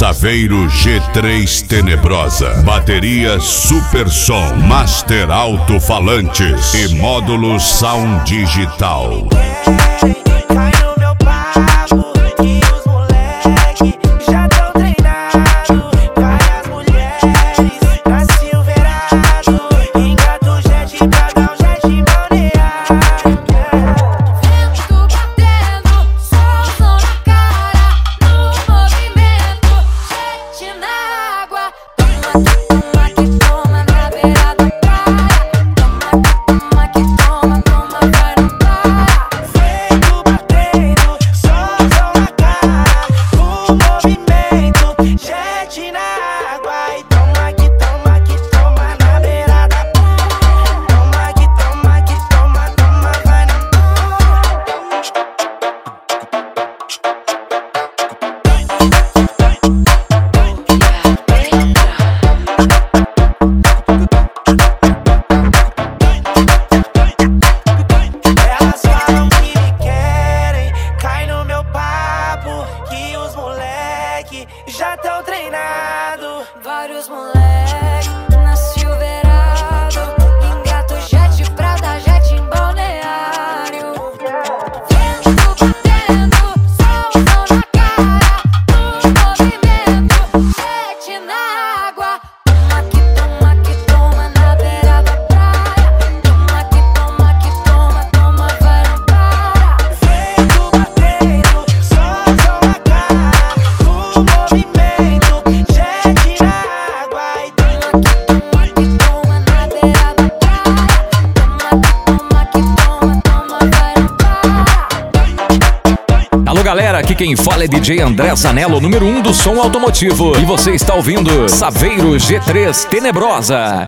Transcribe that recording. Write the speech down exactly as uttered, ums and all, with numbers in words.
Saveiro G três Tenebrosa. Bateria Super Som, Master Alto-Falantes e módulo Sound Digital. Já tão treinado, vários moleque na Silverado, engato jet pra dar jet em balneário. Vento batendo, sol na cara, no movimento, jet na água. Toma que toma que toma na beira da praia. Toma que toma que toma, toma, vai não para. Vento batendo, sol na cara, no movimento. Alô galera, aqui quem fala é D J André Zanello, número um do som automotivo. E você está ouvindo Saveiro G três Tenebrosa.